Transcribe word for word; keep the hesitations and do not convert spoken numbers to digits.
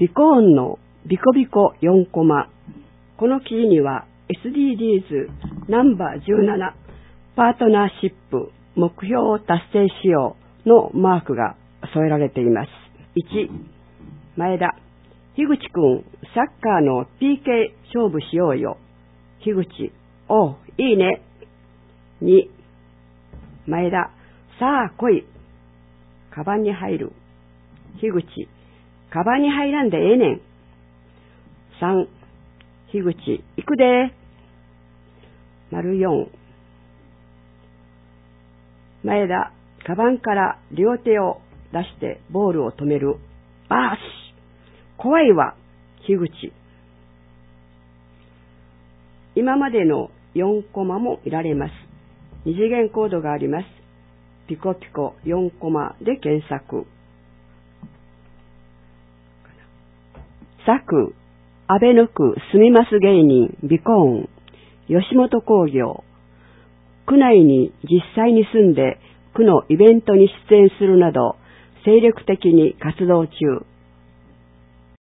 ビコーンのビコビコよんコマ。この記事には エスディージーズ ナンバーじゅうななパートナーシップ目標を達成しようのマークが添えられています。いち、前田、樋口くん、サッカーの ピーケー 勝負しようよ。樋口、おう、いいね。に、前田、さあ来い。カバンに入る。樋口、カバンに入らんでええねん。さん、樋口、行くで。丸よん、前田、カバンから両手を出してボールを止める。あーし、怖いわ。樋口。今までのよんコマも見られます。二次元コードがあります。ピコピコよんコマで検索。作、安倍の区住みます芸人ビコーン、吉本興業。区内に実際に住んで区のイベントに出演するなど精力的に活動中。